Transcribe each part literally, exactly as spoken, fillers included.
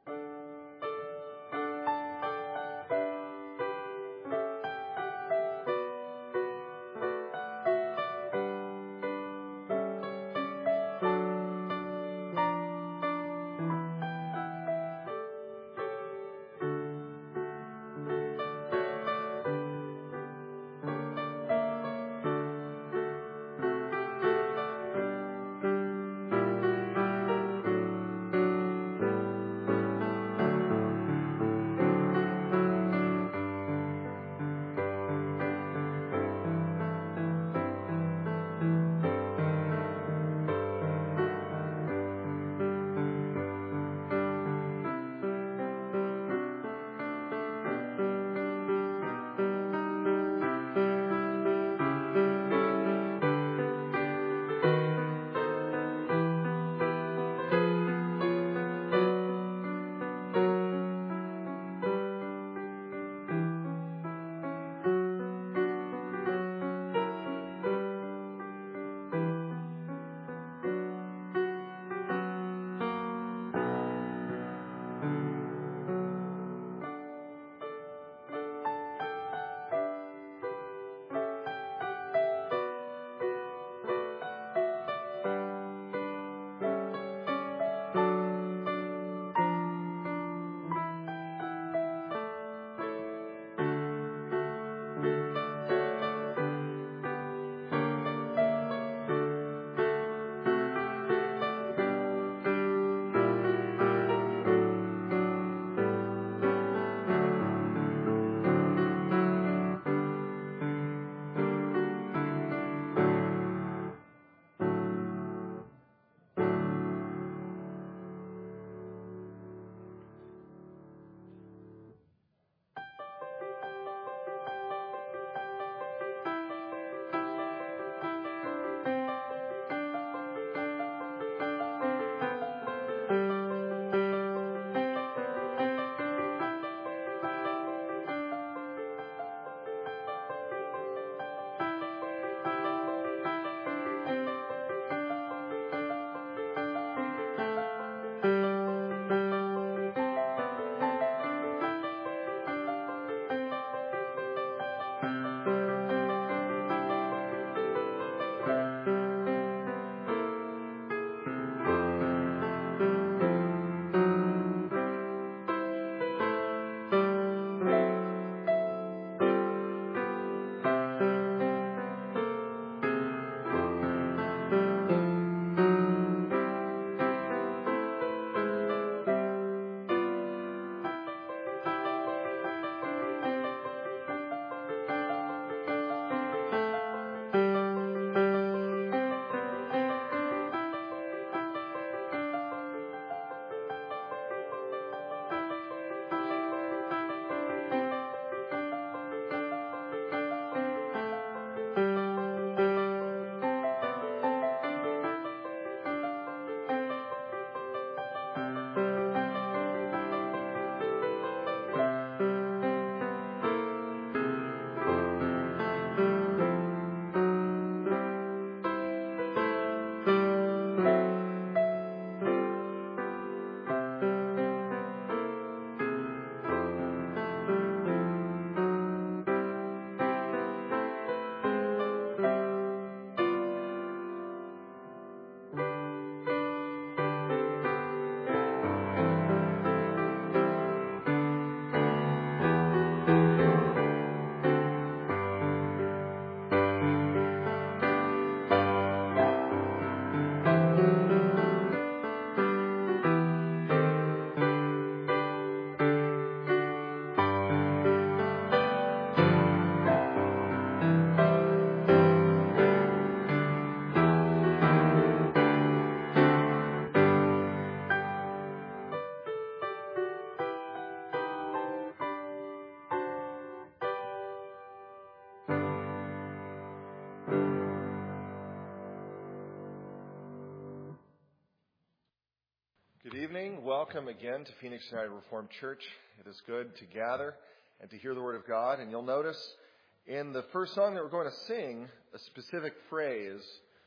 Good evening. Welcome again to Phoenix United Reformed Church. It is good to gather and to hear the Word of God. And you'll notice in the first song that we're going to sing, a specific phrase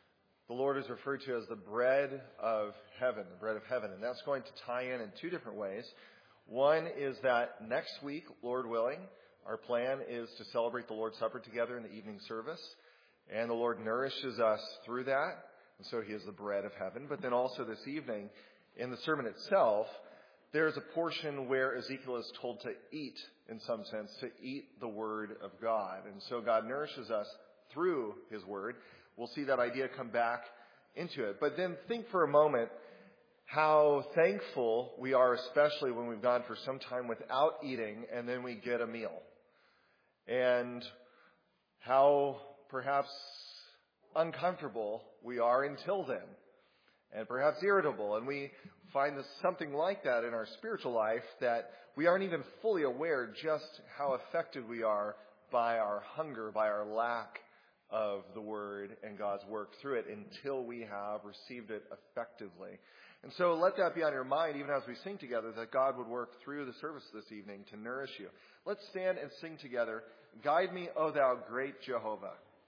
the Lord is referred to as the bread of heaven, the bread of heaven. And that's going to tie in in two different ways. One is that next week, Lord willing, our plan is to celebrate the Lord's Supper together in the evening service. And the Lord nourishes us through that. And so he is the bread of heaven. But then also this evening, in the sermon itself, there's a portion where Ezekiel is told to eat, in some sense, to eat the Word of God. And so God nourishes us through his Word. We'll see that idea come back into it. But then think for a moment how thankful we are, especially when we've gone for some time without eating and then we get a meal. And how perhaps uncomfortable we are until then. And perhaps irritable. And we find this, something like that in our spiritual life, that we aren't even fully aware just how affected we are by our hunger, by our lack of the Word and God's work through it until we have received it effectively. And so let that be on your mind, even as we sing together, that God would work through the service this evening to nourish you. Let's stand and sing together, "Guide Me, O Thou Great Jehovah."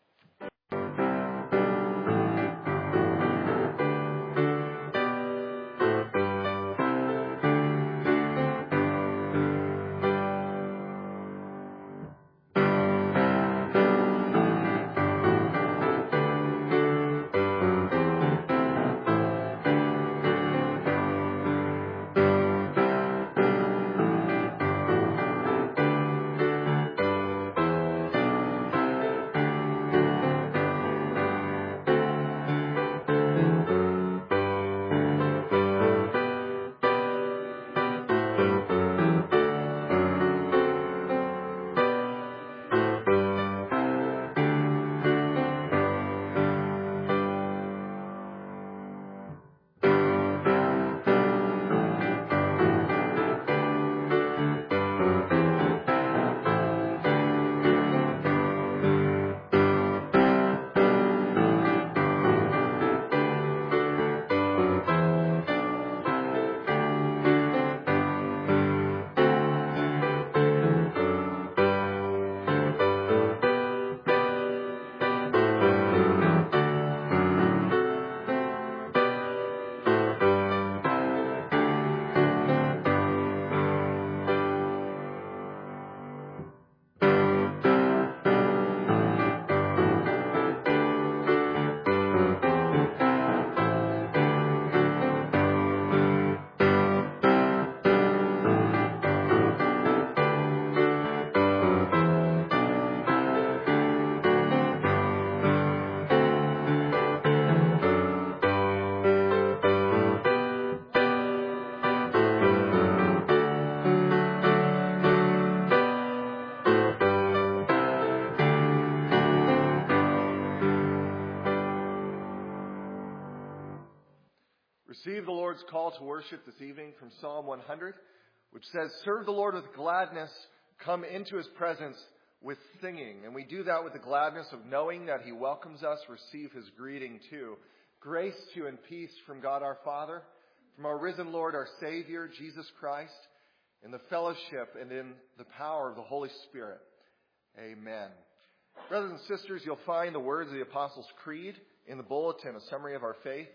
Receive the Lord's call to worship this evening from Psalm one hundred, which says, "Serve the Lord with gladness, come into his presence with singing." And we do that with the gladness of knowing that he welcomes us, receive his greeting too. Grace to you and peace from God our Father, from our risen Lord, our Savior, Jesus Christ, in the fellowship and in the power of the Holy Spirit. Amen. Brothers and sisters, you'll find the words of the Apostles' Creed in the bulletin, a summary of our faith.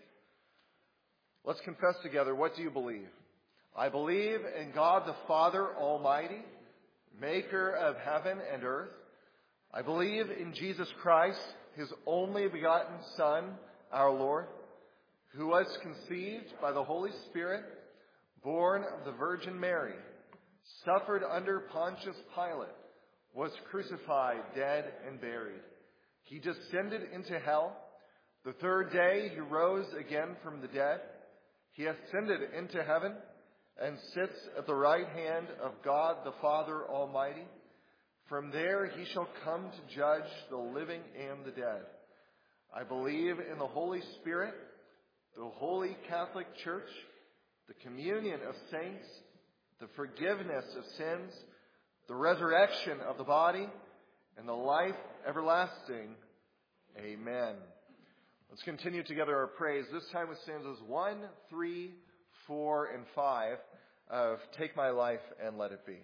Let's confess together. What do you believe? I believe in God the Father Almighty, maker of heaven and earth. I believe in Jesus Christ, his only begotten Son, our Lord, who was conceived by the Holy Spirit, born of the Virgin Mary, suffered under Pontius Pilate, was crucified, dead, and buried. He descended into hell. The third day he rose again from the dead. He ascended into heaven and sits at the right hand of God the Father Almighty. From there he shall come to judge the living and the dead. I believe in the Holy Spirit, the Holy Catholic Church, the communion of saints, the forgiveness of sins, the resurrection of the body, and the life everlasting. Amen. Let's continue together our praise, this time with stanzas one, three, four, and five of Take My Life and Let It Be.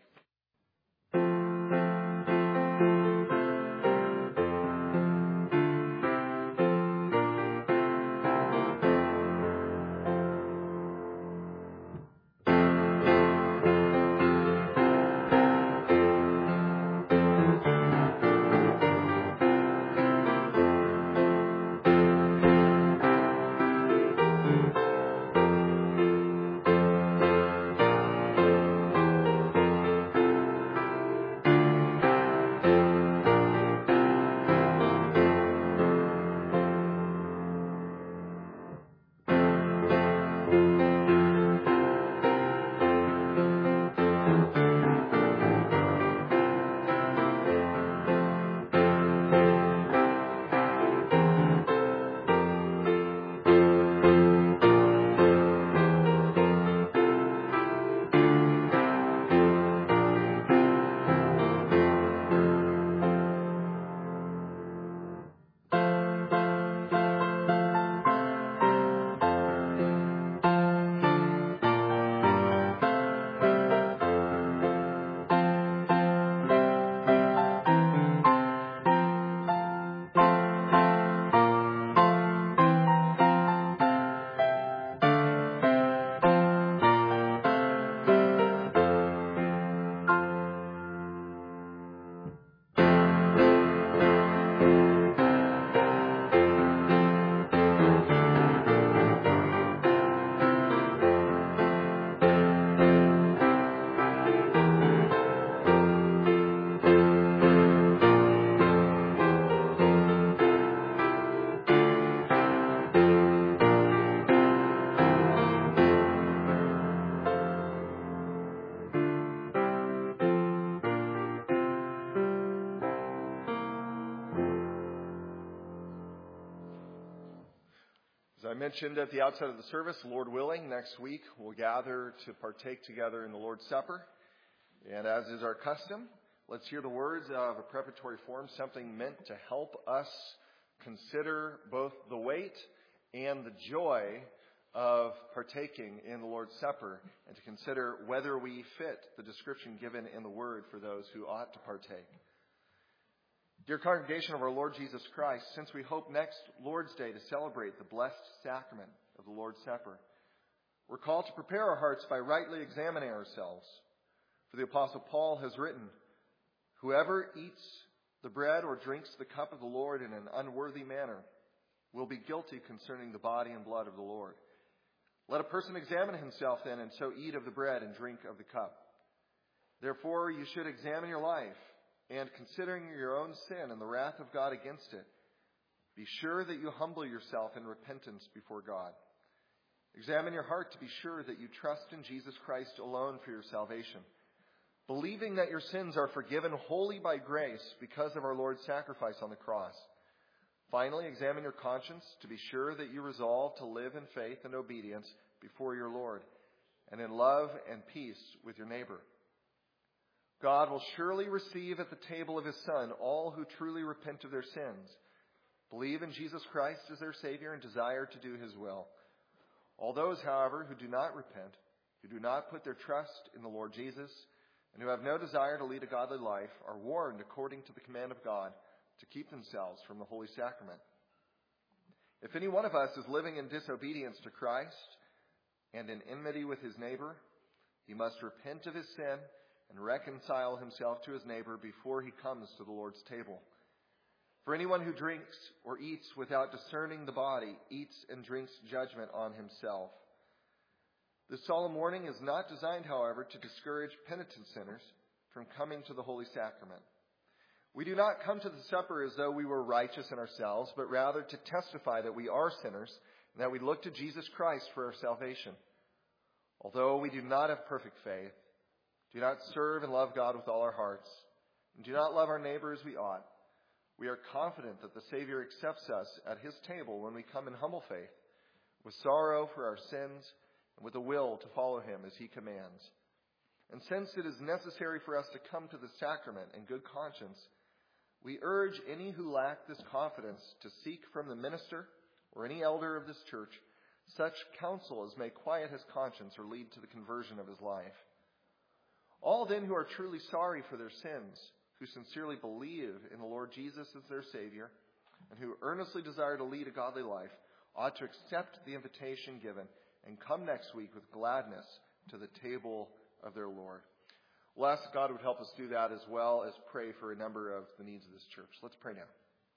mentioned at the outset of the service, Lord willing, next week we'll gather to partake together in the Lord's Supper. And as is our custom, let's hear the words of a preparatory form, something meant to help us consider both the weight and the joy of partaking in the Lord's Supper, and to consider whether we fit the description given in the Word for those who ought to partake. Dear congregation of our Lord Jesus Christ, since we hope next Lord's Day to celebrate the blessed sacrament of the Lord's Supper, we're called to prepare our hearts by rightly examining ourselves. For the Apostle Paul has written, "Whoever eats the bread or drinks the cup of the Lord in an unworthy manner will be guilty concerning the body and blood of the Lord. Let a person examine himself then, and so eat of the bread and drink of the cup. Therefore you should examine your life, and considering your own sin and the wrath of God against it, be sure that you humble yourself in repentance before God. Examine your heart to be sure that you trust in Jesus Christ alone for your salvation, believing that your sins are forgiven wholly by grace because of our Lord's sacrifice on the cross. Finally, examine your conscience to be sure that you resolve to live in faith and obedience before your Lord, and in love and peace with your neighbor. God will surely receive at the table of his Son all who truly repent of their sins, believe in Jesus Christ as their Savior, and desire to do his will. All those, however, who do not repent, who do not put their trust in the Lord Jesus, and who have no desire to lead a godly life, are warned according to the command of God to keep themselves from the Holy Sacrament. If any one of us is living in disobedience to Christ and in enmity with his neighbor, he must repent of his sin and reconcile himself to his neighbor before he comes to the Lord's table. For anyone who drinks or eats without discerning the body eats and drinks judgment on himself. This solemn warning is not designed, however, to discourage penitent sinners from coming to the Holy Sacrament. We do not come to the supper as though we were righteous in ourselves, but rather to testify that we are sinners and that we look to Jesus Christ for our salvation. Although we do not have perfect faith, do not serve and love God with all our hearts, and do not love our neighbor as we ought, we are confident that the Savior accepts us at his table when we come in humble faith, with sorrow for our sins, and with a will to follow him as he commands. And since it is necessary for us to come to the sacrament in good conscience, we urge any who lack this confidence to seek from the minister or any elder of this church such counsel as may quiet his conscience or lead to the conversion of his life. All then who are truly sorry for their sins, who sincerely believe in the Lord Jesus as their Savior, and who earnestly desire to lead a godly life, ought to accept the invitation given and come next week with gladness to the table of their Lord. We'll ask God would help us do that, as well as pray for a number of the needs of this church. Let's pray now.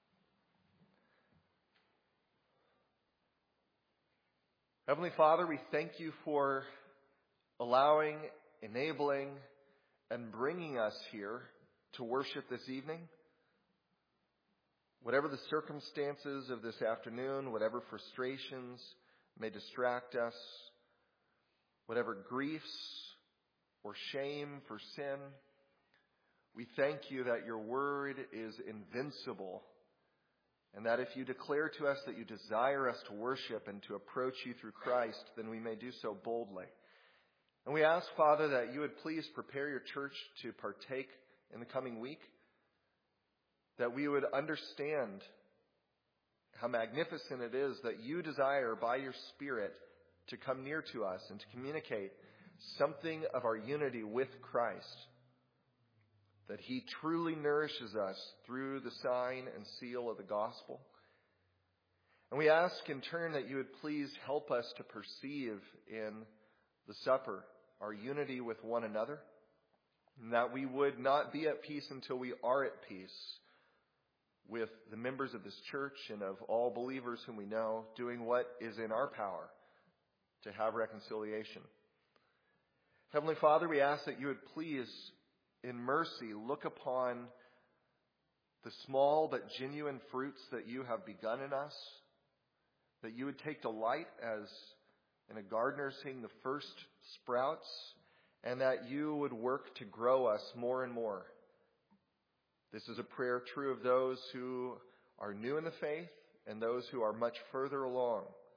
Heavenly Father, we thank you for allowing, enabling, and bringing us here to worship this evening. Whatever the circumstances of this afternoon, whatever frustrations may distract us, whatever griefs or shame for sin, we thank you that your word is invincible, and that if you declare to us that you desire us to worship and to approach you through Christ, then we may do so boldly. And we ask, Father, that you would please prepare your church to partake in the coming week, that we would understand how magnificent it is that you desire by your Spirit to come near to us and to communicate something of our unity with Christ, that he truly nourishes us through the sign and seal of the gospel. And we ask in turn that you would please help us to perceive in the supper our unity with one another, and that we would not be at peace until we are at peace with the members of this church and of all believers whom we know, doing what is in our power to have reconciliation. Heavenly Father, we ask that you would please, in mercy, look upon the small but genuine fruits that you have begun in us, that you would take delight as in a gardener seeing the first sprouts, and that you would work to grow us more and more. This is a prayer true of those who are new in the faith and those who are much further along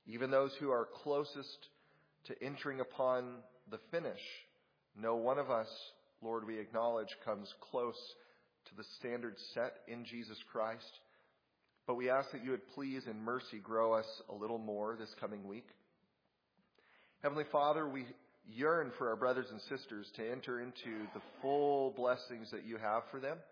Even those who are closest to entering upon the finish, no one of us, Lord, we acknowledge, comes close to the standard set in Jesus Christ. But we ask that you would please in mercy grow us a little more this coming week. Heavenly Father, we yearn for our brothers and sisters to enter into the full blessings that you have for them.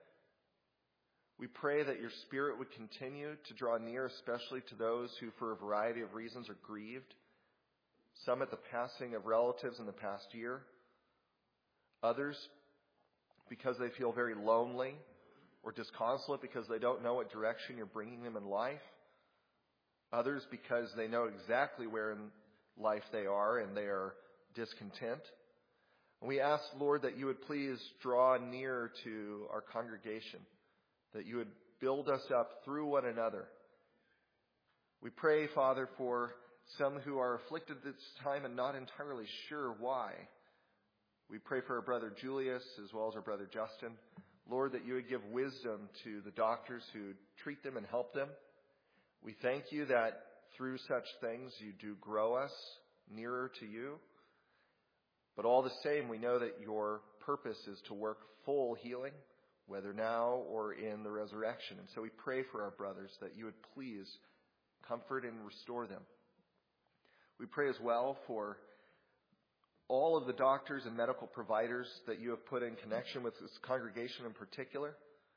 We pray that your Spirit would continue to draw near, especially to those who, for a variety of reasons, are grieved. Some at the passing of relatives in the past year. Others because they feel very lonely or disconsolate because they don't know what direction you're bringing them in life. Others because they know exactly where in life they are and they are discontent. And we ask, Lord, that you would please draw near to our congregation, that you would build us up through one another. We pray, Father, for some who are afflicted this time and not entirely sure why. We pray for our brother Julius as well as our brother Justin. Lord, that you would give wisdom to the doctors who treat them and help them. We thank you that through such things you do grow us nearer to you. But all the same, we know that your purpose is to work full healing, whether now or in the resurrection. And so we pray for our brothers that you would please comfort and restore them. We pray as well for all of the doctors and medical providers that you have put in connection with this congregation in particular,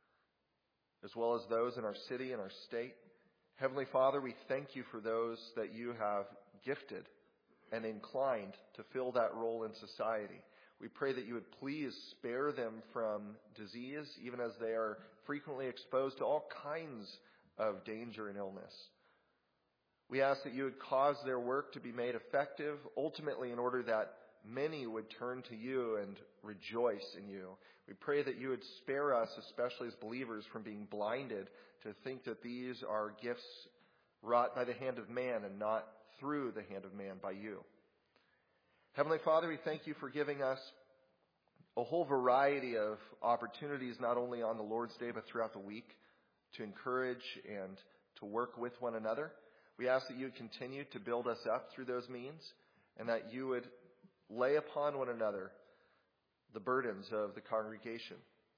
as well as those in our city and our state. Heavenly Father, we thank you for those that you have gifted and inclined to fill that role in society. We pray that you would please spare them from disease, even as they are frequently exposed to all kinds of danger and illness. We ask that you would cause their work to be made effective, ultimately in order that many would turn to you and rejoice in you. We pray that you would spare us, especially as believers, from being blinded to think that these are gifts wrought by the hand of man and not through the hand of man by you. Heavenly Father, we thank you for giving us a whole variety of opportunities, not only on the Lord's Day, but throughout the week, to encourage and to work with one another. We ask that you would continue to build us up through those means, and that you would lay upon one another the burdens of the congregation.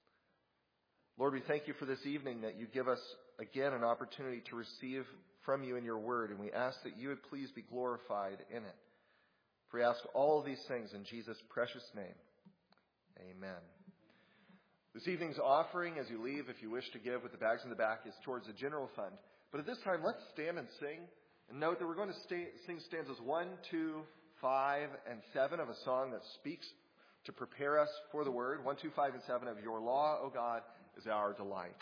Lord, we thank you for this evening, that you give us again an opportunity to receive from you in your word, and we ask that you would please be glorified in it. For we ask all of these things in Jesus' precious name. Amen. This evening's offering, as you leave, if you wish to give with the bags in the back, is towards the general fund. But at this time, let's stand and sing. And note that we're going to stay, sing stanzas one, two, five, and seven of a song that speaks to prepare us for the word. One, two, five, and seven of Your Law, O God, is our delight.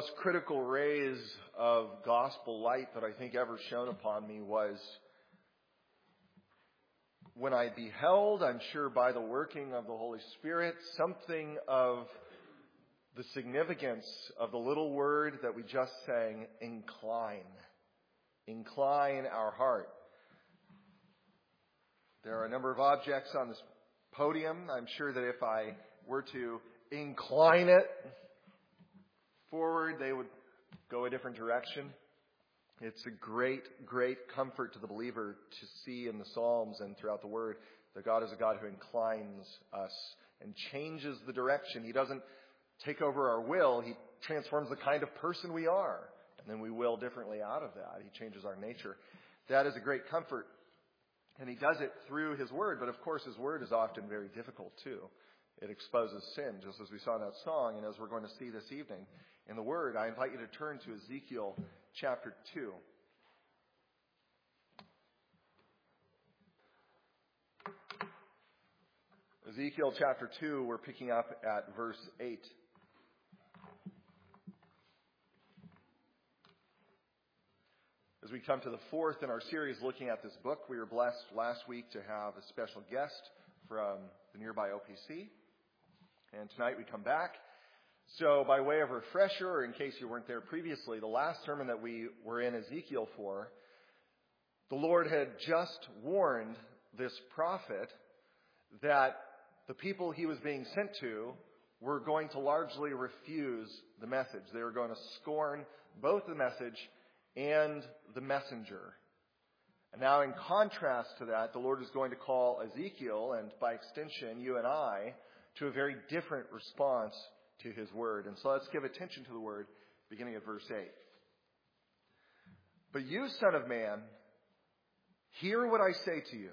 most critical rays of gospel light that I think ever shone upon me was when I beheld, I'm sure by the working of the Holy Spirit, something of the significance of the little word that we just sang, incline. Incline our heart. There are a number of objects on this podium. I'm sure that if I were to incline it forward, they would go a different direction. It's a great, great comfort to the believer to see in the Psalms and throughout the Word that God is a God who inclines us and changes the direction. He doesn't take over our will. He transforms the kind of person we are, and then we will differently out of that. He changes our nature. That is a great comfort, and He does it through His Word. But of course, His Word is often very difficult too. It exposes sin, just as we saw in that song, and as we're going to see this evening in the Word. I invite you to turn to Ezekiel chapter two. Ezekiel chapter two, we're picking up at verse eight. As we come to the fourth in our series looking at this book, we were blessed last week to have a special guest from the nearby O P C. And tonight we come back. So by way of refresher, or in case you weren't there previously, the last sermon that we were in Ezekiel for, the Lord had just warned this prophet that the people he was being sent to were going to largely refuse the message. They were going to scorn both the message and the messenger. And now in contrast to that, the Lord is going to call Ezekiel, and by extension you and I, to a very different response to His Word. And so let's give attention to the Word, beginning at verse eight. But you, son of man, hear what I say to you.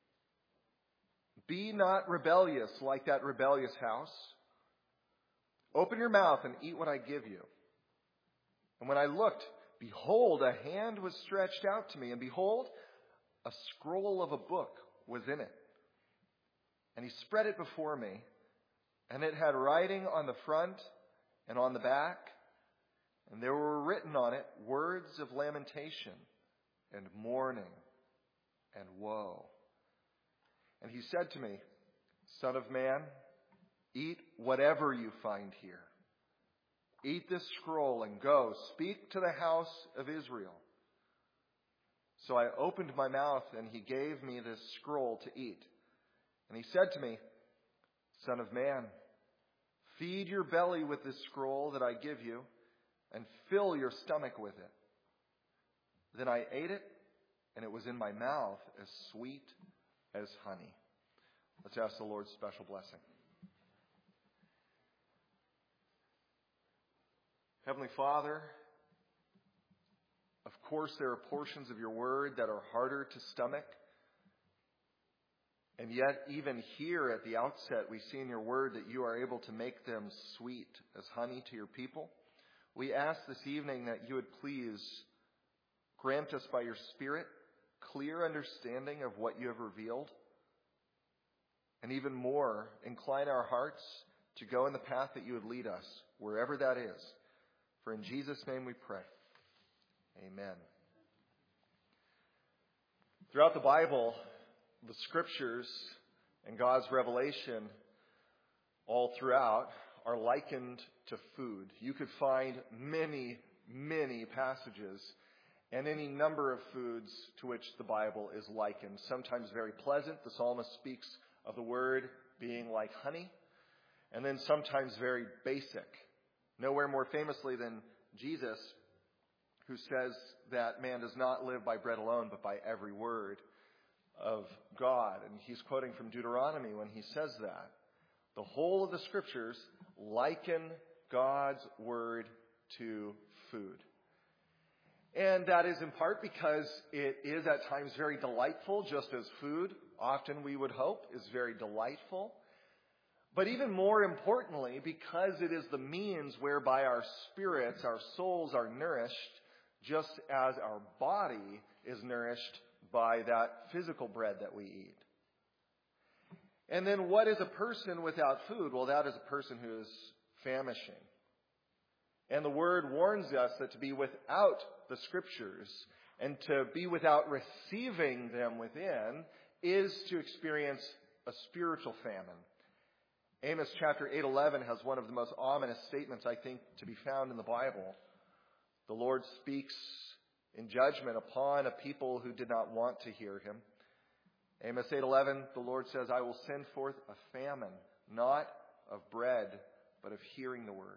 Be not rebellious like that rebellious house. Open your mouth and eat what I give you. And when I looked, behold, a hand was stretched out to me, and behold, a scroll of a book was in it. And He spread it before me, and it had writing on the front and on the back, and there were written on it words of lamentation and mourning and woe. And He said to me, Son of man, eat whatever you find here. Eat this scroll and go, speak to the house of Israel. So I opened my mouth, and He gave me this scroll to eat. And He said to me, Son of man, feed your belly with this scroll that I give you, and fill your stomach with it. Then I ate it, and it was in my mouth as sweet as honey. Let's ask the Lord's special blessing. Heavenly Father, of course there are portions of your word that are harder to stomach. And yet, even here at the outset, we see in your word that you are able to make them sweet as honey to your people. We ask this evening that you would please grant us by your Spirit clear understanding of what you have revealed. And even more, incline our hearts to go in the path that you would lead us, wherever that is. For in Jesus' name we pray. Amen. Throughout the Bible, the Scriptures and God's revelation all throughout are likened to food. You could find many, many passages and any number of foods to which the Bible is likened. Sometimes very pleasant. The psalmist speaks of the word being like honey. And then sometimes very basic. Nowhere more famously than Jesus, who says that man does not live by bread alone, but by every word of God. And he's quoting from Deuteronomy when he says that. The whole of the Scriptures liken God's word to food. And that is in part because it is at times very delightful, just as food, often we would hope, is very delightful. But even more importantly, because it is the means whereby our spirits, our souls are nourished, just as our body is nourished by that physical bread that we eat. And then what is a person without food? Well, that is a person who is famishing. And the Word warns us that to be without the Scriptures and to be without receiving them within is to experience a spiritual famine. Amos chapter eight eleven has one of the most ominous statements, I think, to be found in the Bible. The Lord speaks in judgment upon a people who did not want to hear him. Amos eight eleven, the Lord says, I will send forth a famine, not of bread, but of hearing the word.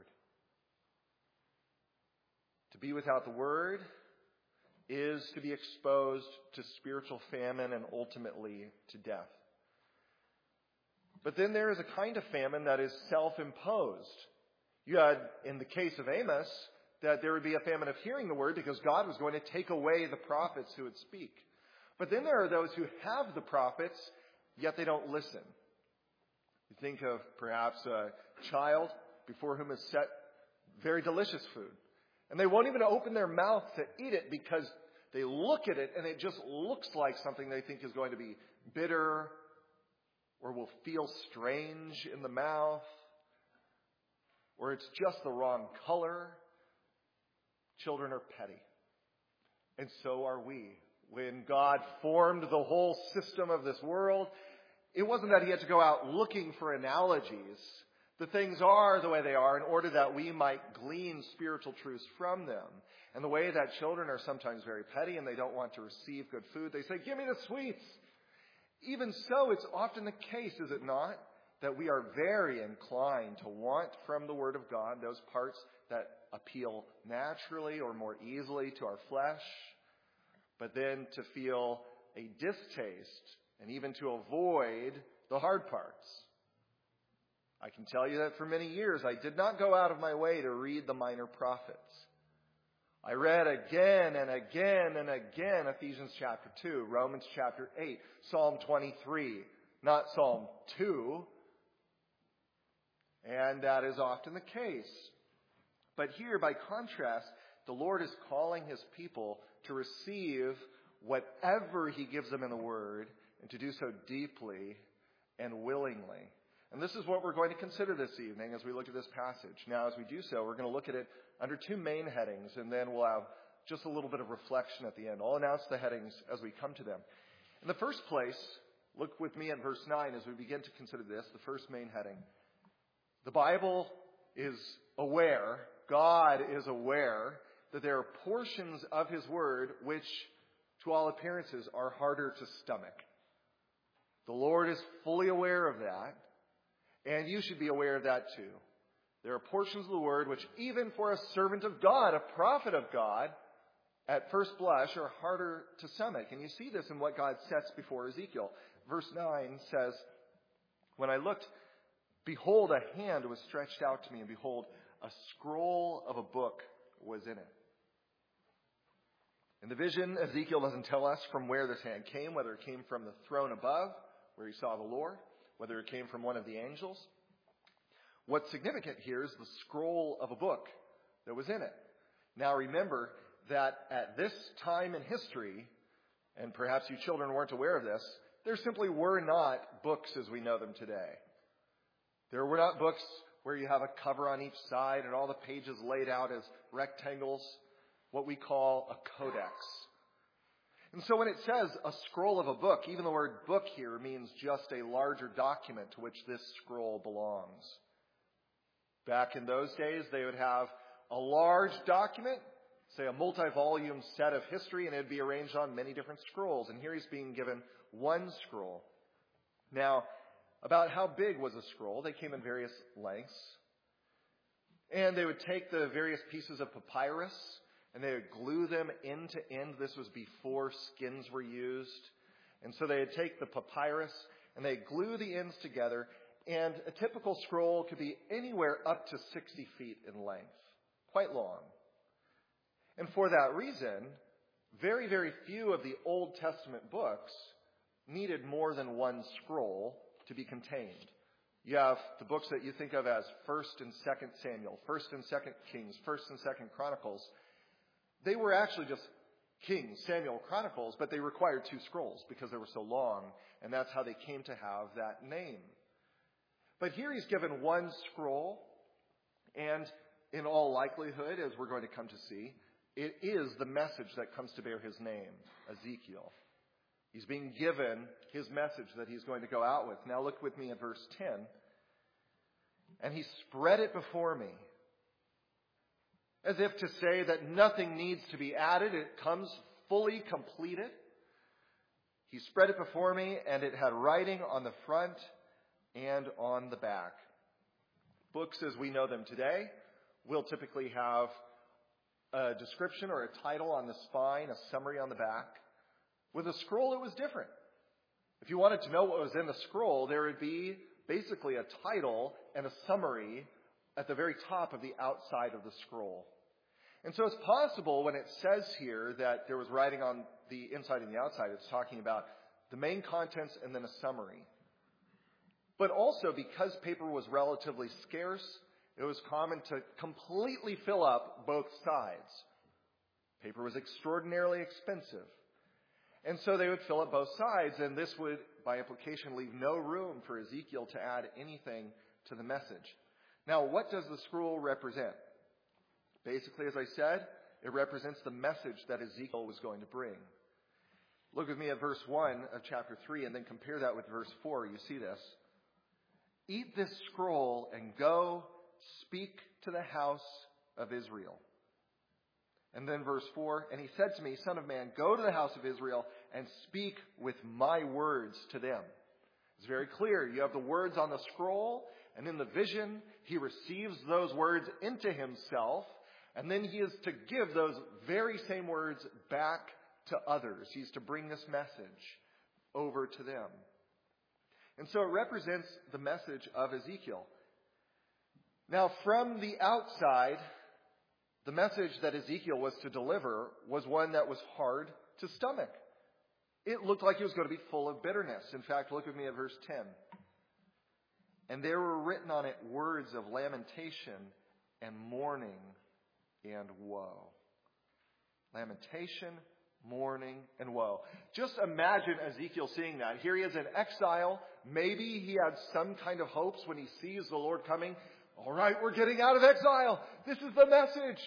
To be without the word is to be exposed to spiritual famine and ultimately to death. But then there is a kind of famine that is self-imposed. You had, in the case of Amos, that there would be a famine of hearing the word because God was going to take away the prophets who would speak. But then there are those who have the prophets, yet they don't listen. You think of perhaps a child before whom is set very delicious food. And they won't even open their mouth to eat it because they look at it and it just looks like something they think is going to be bitter or will feel strange in the mouth, or it's just the wrong color. Children are petty. And so are we. When God formed the whole system of this world, it wasn't that he had to go out looking for analogies. The things are the way they are in order that we might glean spiritual truths from them. And the way that children are sometimes very petty and they don't want to receive good food, they say, give me the sweets. Even so, it's often the case, is it not, that we are very inclined to want from the Word of God those parts that appeal naturally or more easily to our flesh, but then to feel a distaste and even to avoid the hard parts. I can tell you that for many years I did not go out of my way to read the minor prophets. I read again and again and again Ephesians chapter two, Romans chapter eight, Psalm twenty-three, not Psalm two. And that is often the case. But here, by contrast, the Lord is calling his people to receive whatever he gives them in the Word and to do so deeply and willingly. And this is what we're going to consider this evening as we look at this passage. Now, as we do so, we're going to look at it under two main headings, and then we'll have just a little bit of reflection at the end. I'll announce the headings as we come to them. In the first place, look with me at verse nine as we begin to consider this, the first main heading. The Bible is aware, God is aware, that there are portions of his word which, to all appearances, are harder to stomach. The Lord is fully aware of that, and you should be aware of that too. There are portions of the word which, even for a servant of God, a prophet of God, at first blush are harder to stomach. And you see this in what God sets before Ezekiel. Verse nine says, when I looked, behold, a hand was stretched out to me, and behold, a scroll of a book was in it. In the vision, Ezekiel doesn't tell us from where this hand came, whether it came from the throne above, where he saw the Lord, whether it came from one of the angels. What's significant here is the scroll of a book that was in it. Now remember that at this time in history, and perhaps you children weren't aware of this, there simply were not books as we know them today. There were not books where you have a cover on each side and all the pages laid out as rectangles, what we call a codex. And so when it says a scroll of a book, even the word book here means just a larger document to which this scroll belongs. Back in those days, they would have a large document, say a multi-volume set of history, and it would be arranged on many different scrolls. And here he's being given one scroll. Now, about how big was a scroll? They came in various lengths. And they would take the various pieces of papyrus and they would glue them end to end. This was before skins were used. And so they would take the papyrus and they'd glue the ends together. And a typical scroll could be anywhere up to sixty feet in length. Quite long. And for that reason, very, very few of the Old Testament books needed more than one scroll to be contained. You have the books that you think of as First and Second Samuel, First and Second Kings, First and Second Chronicles. They were actually just Kings, Samuel, Chronicles, but they required two scrolls because they were so long, and that's how they came to have that name. But here he's given one scroll, and in all likelihood, as we're going to come to see, it is the message that comes to bear his name, Ezekiel. He's being given his message that he's going to go out with. Now look with me at verse ten. And he spread it before me, as if to say that nothing needs to be added. It comes fully completed. He spread it before me, and it had writing on the front and on the back. Books as we know them today will typically have a description or a title on the spine, a summary on the back. With a scroll, it was different. If you wanted to know what was in the scroll, there would be basically a title and a summary at the very top of the outside of the scroll. And so it's possible when it says here that there was writing on the inside and the outside, it's talking about the main contents and then a summary. But also because paper was relatively scarce, it was common to completely fill up both sides. Paper was extraordinarily expensive. And so they would fill up both sides, and this would, by implication, leave no room for Ezekiel to add anything to the message. Now, what does the scroll represent? Basically, as I said, it represents the message that Ezekiel was going to bring. Look with me at verse one of chapter three, and then compare that with verse four. You see this. Eat this scroll and go speak to the house of Israel. And then verse four, and he said to me, Son of man, go to the house of Israel and speak with my words to them. It's very clear. You have the words on the scroll, and in the vision, he receives those words into himself, and then he is to give those very same words back to others. He's to bring this message over to them. And so it represents the message of Ezekiel. Now, from the outside, the message that Ezekiel was to deliver was one that was hard to stomach. It looked like it was going to be full of bitterness. In fact, look with me at verse ten. And there were written on it words of lamentation and mourning and woe. Lamentation, mourning, and woe. Just imagine Ezekiel seeing that. Here he is in exile. Maybe he had some kind of hopes when he sees the Lord coming. All right, we're getting out of exile. This is the message.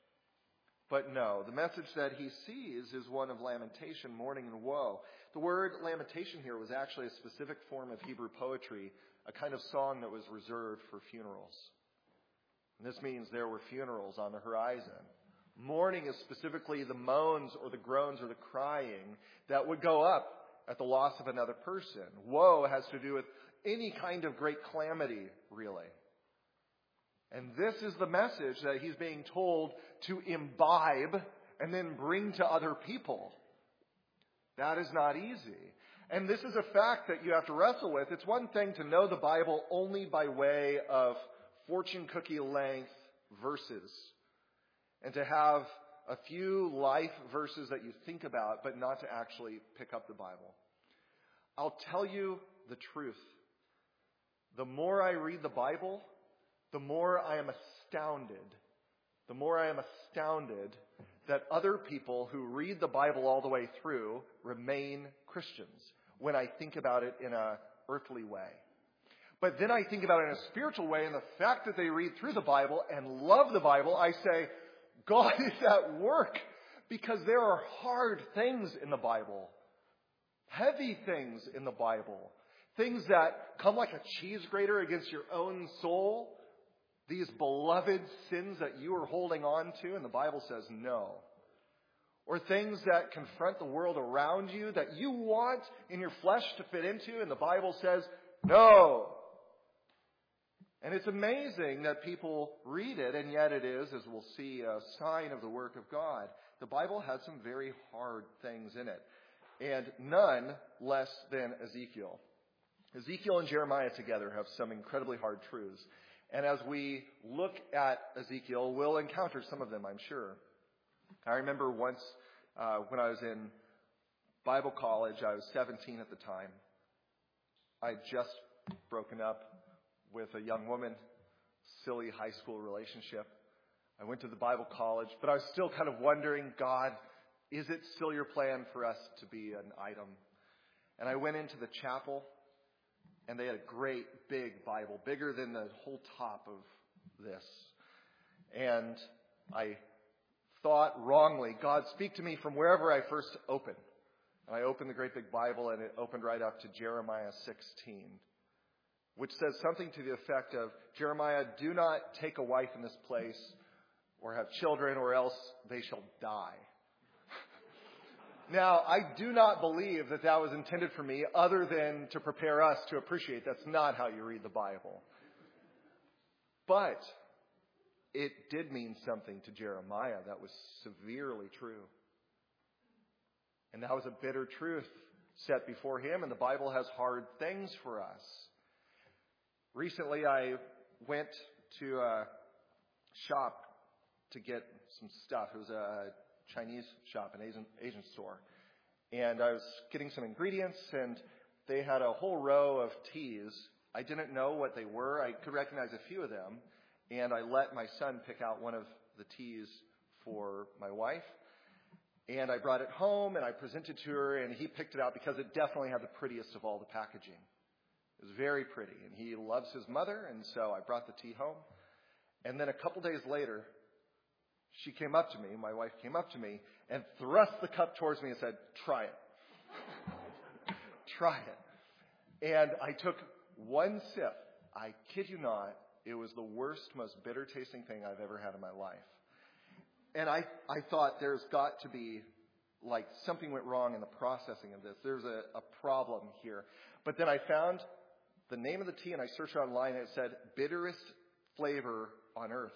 But no, the message that he sees is one of lamentation, mourning, and woe. The word lamentation here was actually a specific form of Hebrew poetry, a kind of song that was reserved for funerals. And this means there were funerals on the horizon. Mourning is specifically the moans or the groans or the crying that would go up at the loss of another person. Woe has to do with any kind of great calamity, really. And this is the message that he's being told to imbibe and then bring to other people. That is not easy. And this is a fact that you have to wrestle with. It's one thing to know the Bible only by way of fortune cookie length verses, and to have a few life verses that you think about, but not to actually pick up the Bible. I'll tell you the truth. The more I read the Bible, the more I am astounded, the more I am astounded that other people who read the Bible all the way through remain Christians when I think about it in an earthly way. But then I think about it in a spiritual way, and the fact that they read through the Bible and love the Bible, I say, God is at work, because there are hard things in the Bible, heavy things in the Bible, things that come like a cheese grater against your own soul, these beloved sins that you are holding on to, and the Bible says no. Or things that confront the world around you that you want in your flesh to fit into, and the Bible says no. And it's amazing that people read it, and yet it is, as we'll see, a sign of the work of God. The Bible has some very hard things in it, and none less than Ezekiel. Ezekiel and Jeremiah together have some incredibly hard truths. And as we look at Ezekiel, we'll encounter some of them, I'm sure. I remember once uh, when I was in Bible college, I was seventeen at the time. I'd just broken up with a young woman, silly high school relationship. I went to the Bible college, but I was still kind of wondering, God, is it still your plan for us to be an item? And I went into the chapel, and they had a great big Bible, bigger than the whole top of this. And I thought wrongly, God, speak to me from wherever I first open. And I opened the great big Bible, and it opened right up to Jeremiah sixteen, which says something to the effect of, Jeremiah, do not take a wife in this place or have children, or else they shall die. Now, I do not believe that that was intended for me other than to prepare us to appreciate that's not how you read the Bible. But it did mean something to Jeremiah that was severely true. And that was a bitter truth set before him, and the Bible has hard things for us. Recently, I went to a shop to get some stuff. It was a Chinese shop, an Asian, Asian store. And I was getting some ingredients, and they had a whole row of teas. I didn't know what they were. I could recognize a few of them. And I let my son pick out one of the teas for my wife. And I brought it home, and I presented to her, and he picked it out because it definitely had the prettiest of all the packaging. It was very pretty, and he loves his mother, and so I brought the tea home. And then a couple days later, she came up to me, my wife came up to me, and thrust the cup towards me and said, try it. Try it. And I took one sip. I kid you not, it was the worst, most bitter tasting thing I've ever had in my life. And I, I thought there's got to be, like, something went wrong in the processing of this. There's a, a problem here. But then I found the name of the tea, and I searched online, and it said, bitterest flavor on earth.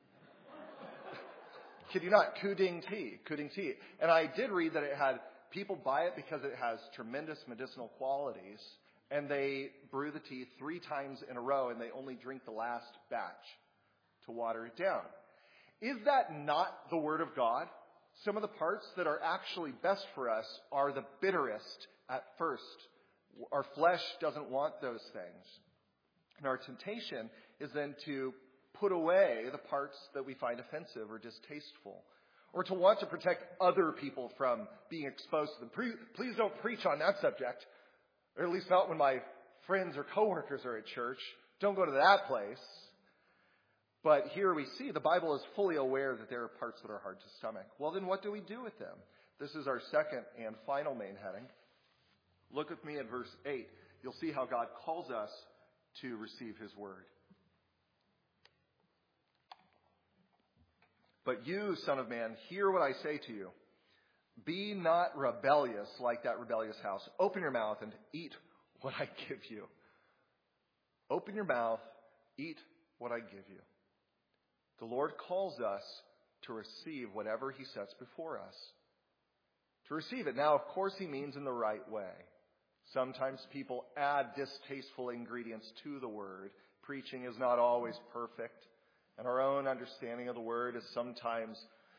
Kid you not, Kuding tea, Kuding tea. And I did read that it had, people buy it because it has tremendous medicinal qualities, and they brew the tea three times in a row, and they only drink the last batch to water it down. Is that not the Word of God? Some of the parts that are actually best for us are the bitterest at first. Our flesh doesn't want those things. And our temptation is then to put away the parts that we find offensive or distasteful, or to want to protect other people from being exposed to them. Please don't preach on that subject, or at least not when my friends or coworkers are at church. Don't go to that place. But here we see the Bible is fully aware that there are parts that are hard to stomach. Well, then what do we do with them? This is our second and final main heading. Look with me at verse eight. You'll see how God calls us to receive His word. But you, son of man, hear what I say to you. Be not rebellious like that rebellious house. Open your mouth and eat what I give you. Open your mouth, eat what I give you. The Lord calls us to receive whatever He sets before us. To receive it. Now, of course, He means in the right way. Sometimes people add distasteful ingredients to the word. Preaching is not always perfect. And our own understanding of the word is sometimes,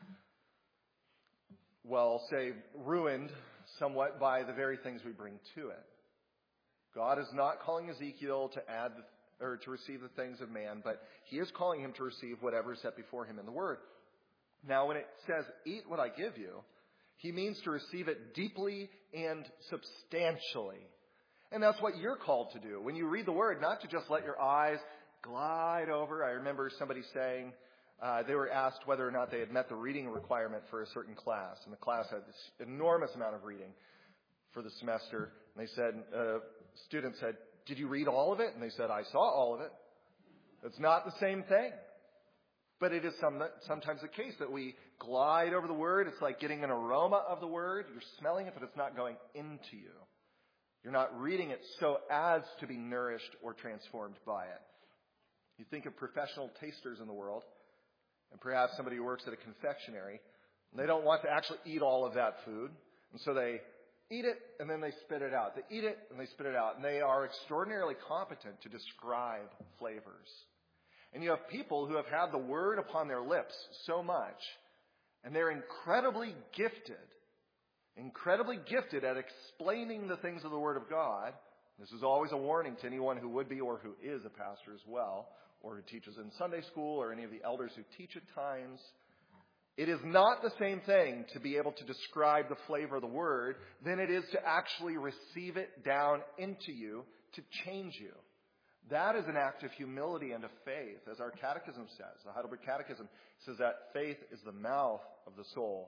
well, say, ruined somewhat by the very things we bring to it. God is not calling Ezekiel to add or to receive the things of man, but He is calling him to receive whatever is set before him in the word. Now, when it says, eat what I give you, He means to receive it deeply and substantially. And that's what you're called to do. When you read the word, not to just let your eyes glide over. I remember somebody saying uh, they were asked whether or not they had met the reading requirement for a certain class. And the class had this enormous amount of reading for the semester. And they said, uh, students said, did you read all of it? And they said, I saw all of it. It's not the same thing. But it is some, sometimes the case that we glide over the word. It's like getting an aroma of the word. You're smelling it, but it's not going into you. You're not reading it so as to be nourished or transformed by it. You think of professional tasters in the world, and perhaps somebody who works at a confectionery, and they don't want to actually eat all of that food, and so they eat it, and then they spit it out. They eat it, and they spit it out, and they are extraordinarily competent to describe flavors. And you have people who have had the word upon their lips so much, and they're incredibly gifted, incredibly gifted at explaining the things of the Word of God. This is always a warning to anyone who would be or who is a pastor as well, or who teaches in Sunday school, or any of the elders who teach at times. It is not the same thing to be able to describe the flavor of the Word than it is to actually receive it down into you to change you. That is an act of humility and of faith. As our catechism says, the Heidelberg Catechism says that faith is the mouth of the soul.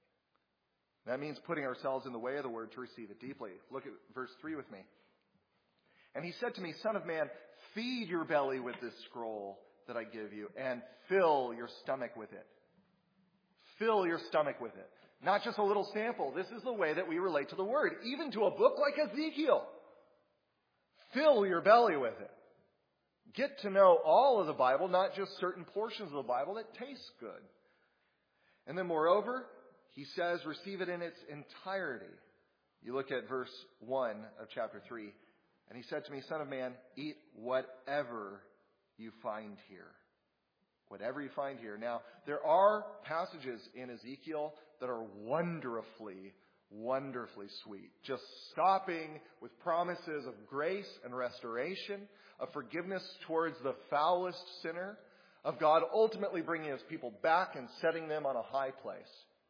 That means putting ourselves in the way of the word to receive it deeply. Look at verse three with me. And he said to me, Son of man, feed your belly with this scroll that I give you, and fill your stomach with it. Fill your stomach with it. Not just a little sample. This is the way that we relate to the word, even to a book like Ezekiel. Fill your belly with it. Get to know all of the Bible, not just certain portions of the Bible that taste good. And then moreover, he says, receive it in its entirety. You look at verse one of chapter three. And he said to me, Son of man, eat whatever you find here. Whatever you find here. Now, there are passages in Ezekiel that are wonderfully, wonderfully sweet. Just stopping with promises of grace and restoration, of forgiveness towards the foulest sinner, of God ultimately bringing his people back and setting them on a high place.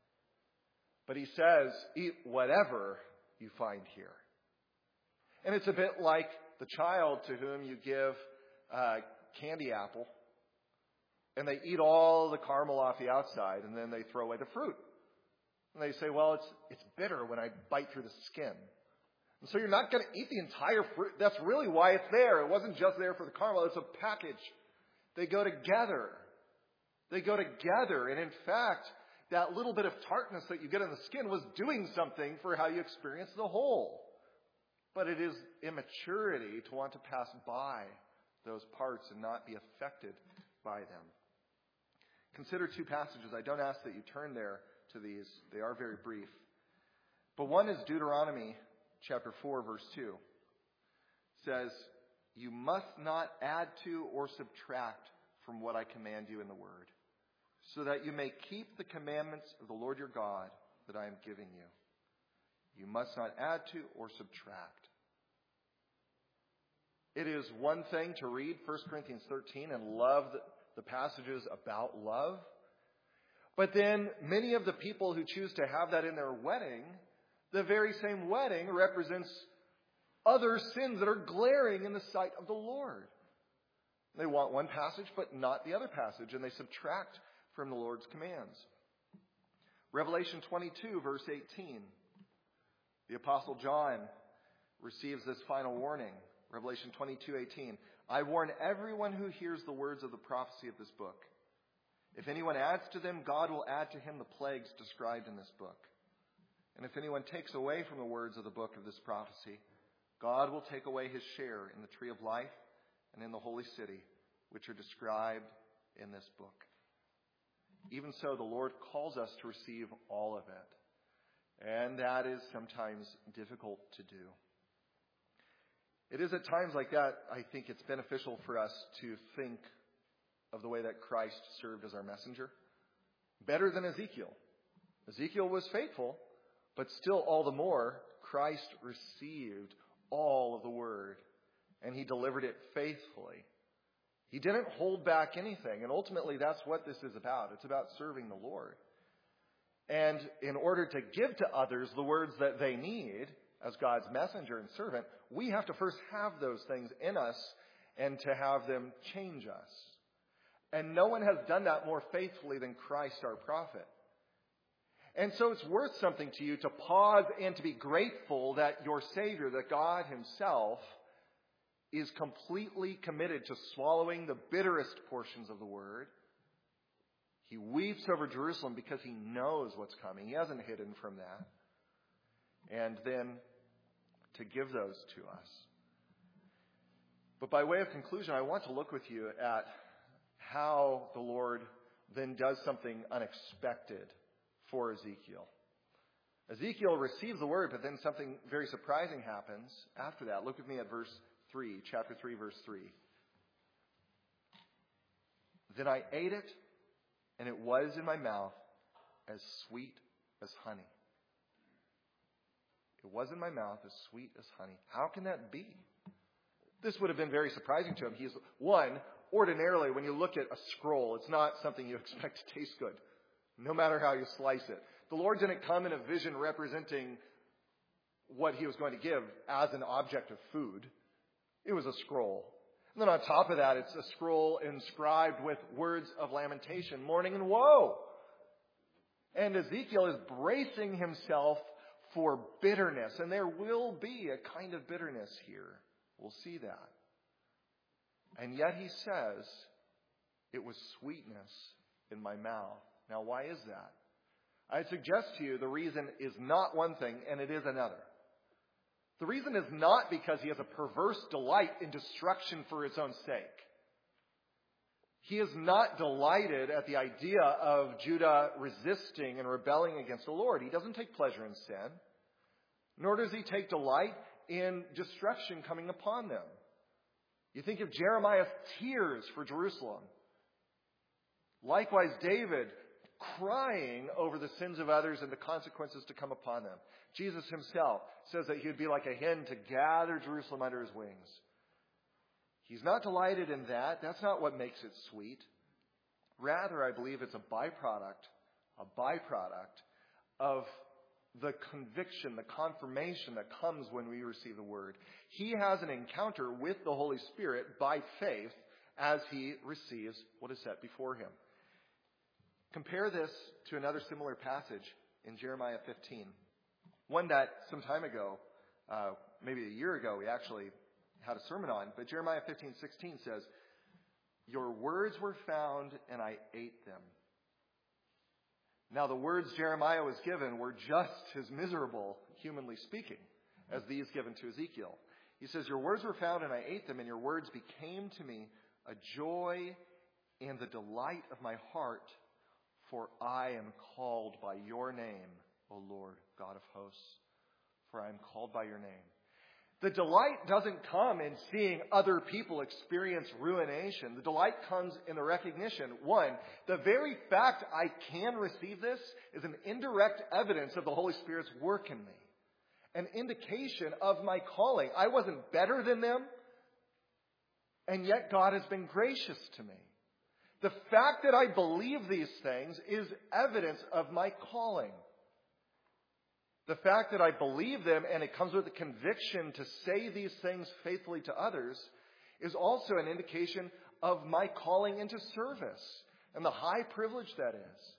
But he says, eat whatever you find here. And it's a bit like the child to whom you give a candy apple, and they eat all the caramel off the outside, and then they throw away the fruit. And they say, well, it's it's bitter when I bite through the skin. And so you're not going to eat the entire fruit. That's really why it's there. It wasn't just there for the caramel. It's a package. They go together. They go together. And in fact, that little bit of tartness that you get in the skin was doing something for how you experience the whole. But it is immaturity to want to pass by those parts and not be affected by them. Consider two passages. I don't ask that you turn there to these. They are very brief. But one is Deuteronomy chapter four, verse two. It says, you must not add to or subtract from what I command you in the word, so that you may keep the commandments of the Lord your God that I am giving you. You must not add to or subtract. It is one thing to read First Corinthians thirteen and love the, the passages about love. But then many of the people who choose to have that in their wedding, the very same wedding represents other sins that are glaring in the sight of the Lord. They want one passage, but not the other passage, and they subtract from the Lord's commands. Revelation twenty-two, verse eighteen. The Apostle John receives this final warning. Revelation twenty-two, eighteen. I warn everyone who hears the words of the prophecy of this book. If anyone adds to them, God will add to him the plagues described in this book. And if anyone takes away from the words of the book of this prophecy, God will take away his share in the tree of life and in the holy city, which are described in this book. Even so, the Lord calls us to receive all of it. And that is sometimes difficult to do. It is at times like that, I think it's beneficial for us to think of the way that Christ served as our messenger. Better than Ezekiel. Ezekiel was faithful, but still all the more, Christ received all of the word, and he delivered it faithfully. He didn't hold back anything, and ultimately that's what this is about. It's about serving the Lord. And in order to give to others the words that they need, as God's messenger and servant, we have to first have those things in us and to have them change us. And no one has done that more faithfully than Christ our prophet. And so it's worth something to you to pause and to be grateful that your Savior, that God himself, is completely committed to swallowing the bitterest portions of the word. He weeps over Jerusalem because he knows what's coming. He hasn't hidden from that. And then to give those to us. But by way of conclusion, I want to look with you at how the Lord then does something unexpected for Ezekiel. Ezekiel receives the word, but then something very surprising happens after that. Look with me at verse three, chapter three, verse three. Then I ate it, and it was in my mouth as sweet as honey. It was in my mouth as sweet as honey. How can that be? This would have been very surprising to him. He's one, ordinarily, when you look at a scroll, it's not something you expect to taste good, no matter how you slice it. The Lord didn't come in a vision representing what he was going to give as an object of food. It was a scroll. And then on top of that, it's a scroll inscribed with words of lamentation, mourning and woe. And Ezekiel is bracing himself for bitterness. And there will be a kind of bitterness here. We'll see that. And yet he says, it was sweetness in my mouth. Now, why is that? I suggest to you the reason is not one thing and it is another. The reason is not because he has a perverse delight in destruction for its own sake. He is not delighted at the idea of Judah resisting and rebelling against the Lord. He doesn't take pleasure in sin, nor does he take delight in destruction coming upon them. You think of Jeremiah's tears for Jerusalem. Likewise, David crying over the sins of others and the consequences to come upon them. Jesus himself says that he would be like a hen to gather Jerusalem under his wings. He's not delighted in that. That's not what makes it sweet. Rather, I believe it's a byproduct, a byproduct of the conviction, the confirmation that comes when we receive the word. He has an encounter with the Holy Spirit by faith as he receives what is set before him. Compare this to another similar passage in Jeremiah fifteen. One that some time ago, uh, maybe a year ago, we actually had a sermon on. But Jeremiah fifteen sixteen says, "Your words were found and I ate them." Now the words Jeremiah was given were just as miserable, humanly speaking, as these given to Ezekiel. He says, "Your words were found and I ate them, and your words became to me a joy and the delight of my heart. For I am called by your name, O Lord, God of hosts. For I am called by your name." The delight doesn't come in seeing other people experience ruination. The delight comes in the recognition, one, the very fact I can receive this is an indirect evidence of the Holy Spirit's work in me. An indication of my calling. I wasn't better than them, and yet God has been gracious to me. The fact that I believe these things is evidence of my calling. The fact that I believe them and it comes with a conviction to say these things faithfully to others is also an indication of my calling into service and the high privilege that is.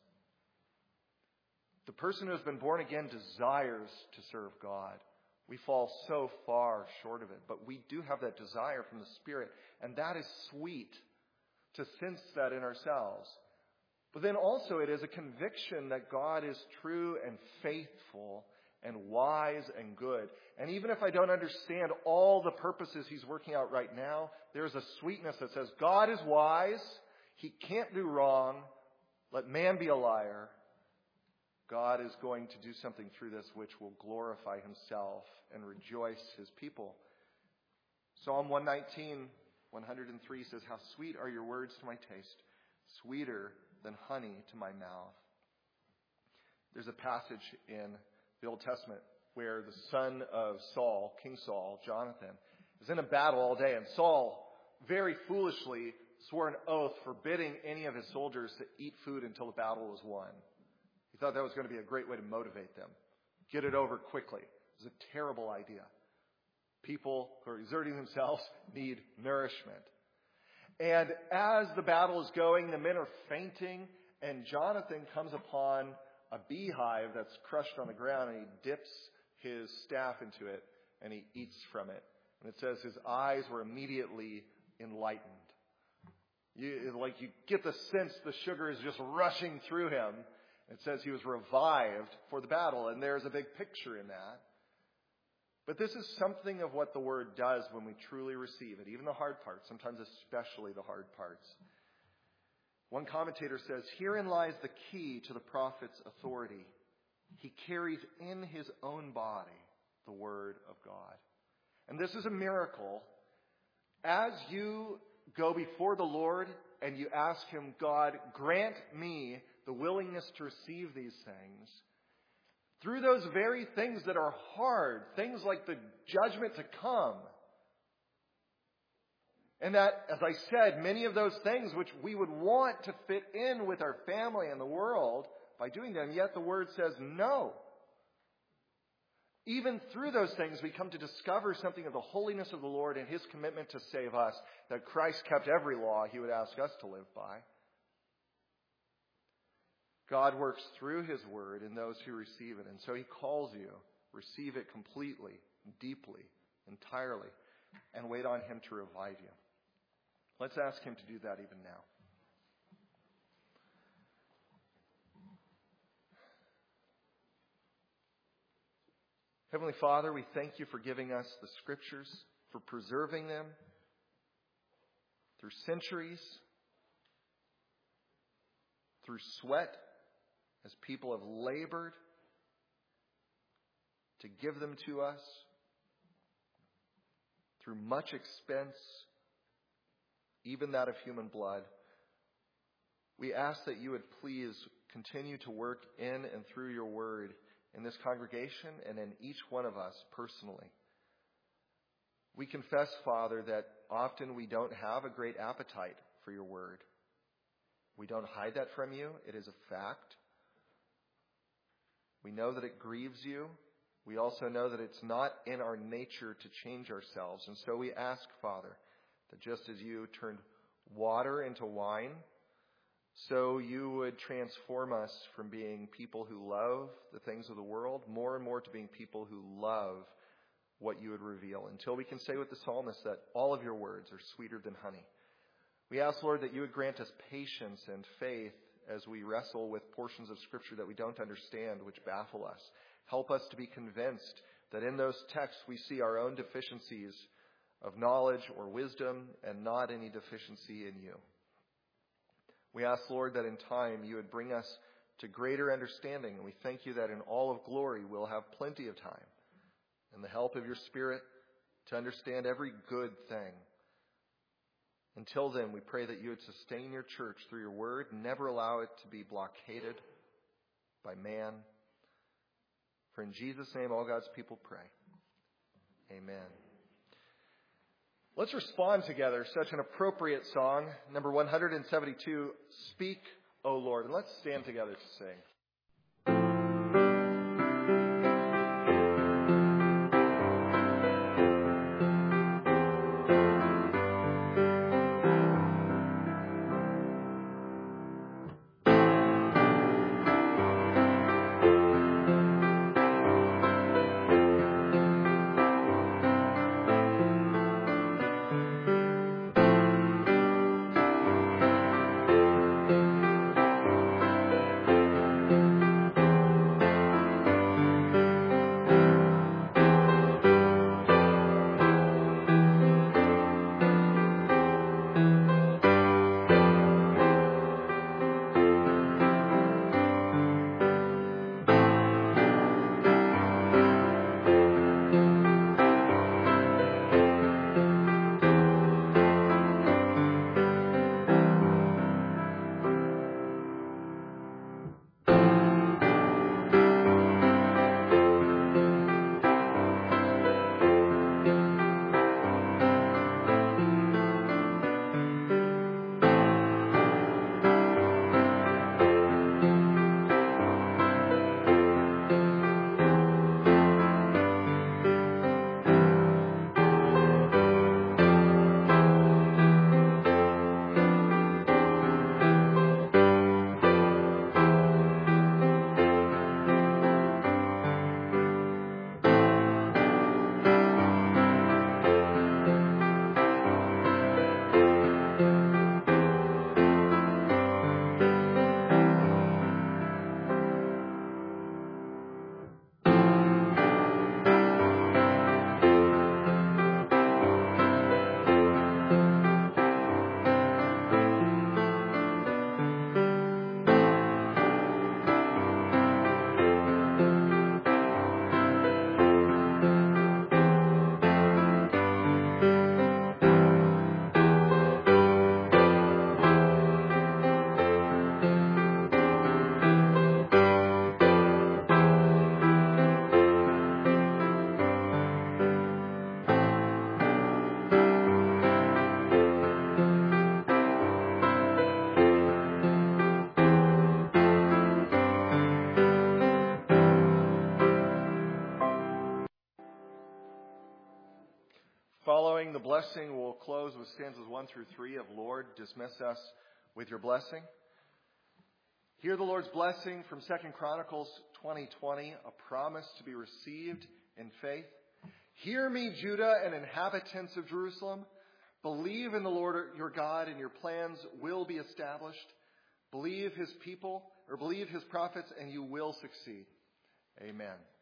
The person who has been born again desires to serve God. We fall so far short of it, but we do have that desire from the Spirit, and that is sweet to sense that in ourselves. But then also it is a conviction that God is true and faithful and wise and good. And even if I don't understand all the purposes he's working out right now, there's a sweetness that says God is wise. He can't do wrong. Let man be a liar. God is going to do something through this which will glorify himself and rejoice his people. Psalm one nineteen, one hundred three says, "How sweet are your words to my taste, sweeter than honey to my mouth." There's a passage in the Old Testament where the son of Saul, King Saul, Jonathan, is in a battle all day, and Saul very foolishly swore an oath forbidding any of his soldiers to eat food until the battle was won. He thought that was going to be a great way to motivate them. Get it over quickly. It was a terrible idea. People who are exerting themselves need nourishment. And as the battle is going, the men are fainting, and Jonathan comes upon a beehive that's crushed on the ground, and he dips his staff into it, and he eats from it. And it says his eyes were immediately enlightened. You, like you get the sense the sugar is just rushing through him. It says he was revived for the battle, and there's a big picture in that. But this is something of what the word does when we truly receive it, even the hard parts, sometimes especially the hard parts. One commentator says, "Herein lies the key to the prophet's authority. He carries in his own body the word of God." And this is a miracle. As you go before the Lord and you ask him, "God, grant me the willingness to receive these things," through those very things that are hard, things like the judgment to come. And that, as I said, many of those things which we would want to fit in with our family and the world by doing them, yet the word says no. Even through those things, we come to discover something of the holiness of the Lord and his commitment to save us, that Christ kept every law he would ask us to live by. God works through his word in those who receive it, and so he calls you, receive it completely, deeply, entirely, and wait on him to revive you. Let's ask him to do that even now. Heavenly Father, we thank you for giving us the scriptures, for preserving them through centuries, through sweat, as people have labored to give them to us, through much expense, even that of human blood. We ask that you would please continue to work in and through your word in this congregation and in each one of us personally. We confess, Father, that often we don't have a great appetite for your word. We don't hide that from you. It is a fact. We know that it grieves you. We also know that it's not in our nature to change ourselves. And so we ask, Father, that just as you turned water into wine, so you would transform us from being people who love the things of the world more and more to being people who love what you would reveal, until we can say with the psalmist that all of your words are sweeter than honey. We ask, Lord, that you would grant us patience and faith as we wrestle with portions of Scripture that we don't understand, which baffle us. Help us to be convinced that in those texts we see our own deficiencies of knowledge or wisdom and not any deficiency in you. We ask, Lord, that in time you would bring us to greater understanding, and we thank you that in all of glory we'll have plenty of time and the help of your Spirit to understand every good thing. Until then, we pray that you would sustain your church through your word, never allow it to be blockaded by man. For in Jesus' name all God's people pray. Amen. Let's respond together. Such an appropriate song, number one hundred seventy-two, Speak, O Lord. And let's stand together to sing. morning, the blessing will close with stanzas one through three of Lord, dismiss us with your blessing. Hear the Lord's blessing from Second Chronicles twenty twenty, a promise to be received in faith. Hear me, Judah and inhabitants of Jerusalem. Believe in the Lord your God, and your plans will be established. Believe his people, or believe his prophets, and you will succeed. Amen.